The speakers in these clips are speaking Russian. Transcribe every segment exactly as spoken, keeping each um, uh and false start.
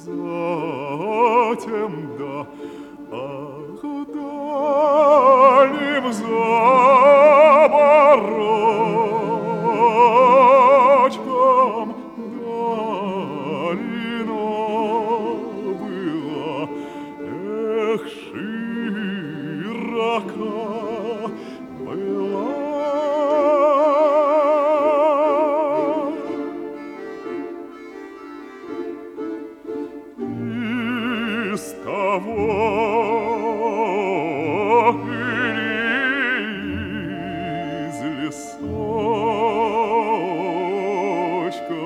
затем да, ах, дальним заборочком долина была, эх, широка была. Из того или из лесочка,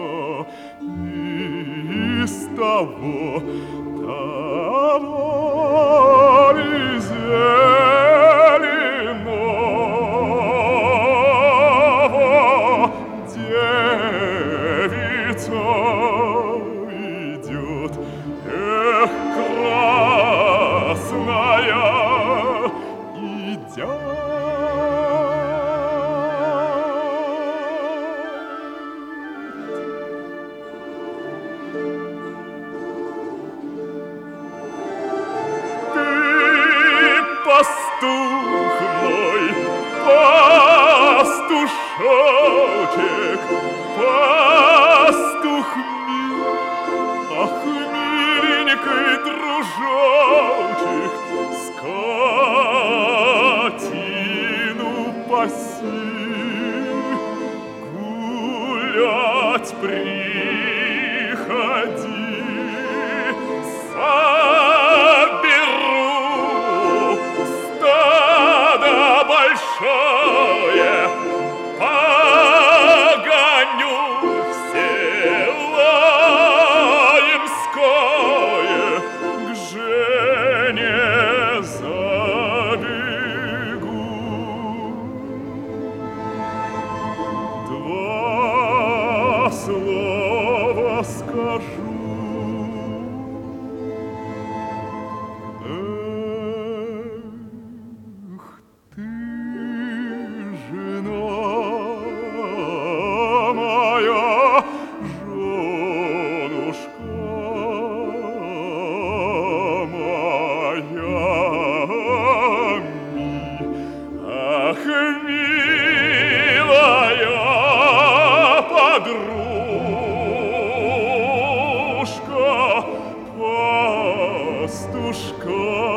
из того тополи зеленого девица идет. Эх, красная, идя. Ты, пастух мой, пастушочек, пастух мил, ах, миленький дружочек, скотину паси, гулять приходи, соберу стадо большое, погоню в село Ямское, к Жене забегу. Два слова скажу. Эх, ты, жена моя, женушка моя, ми, ах, милая подружка, пастушка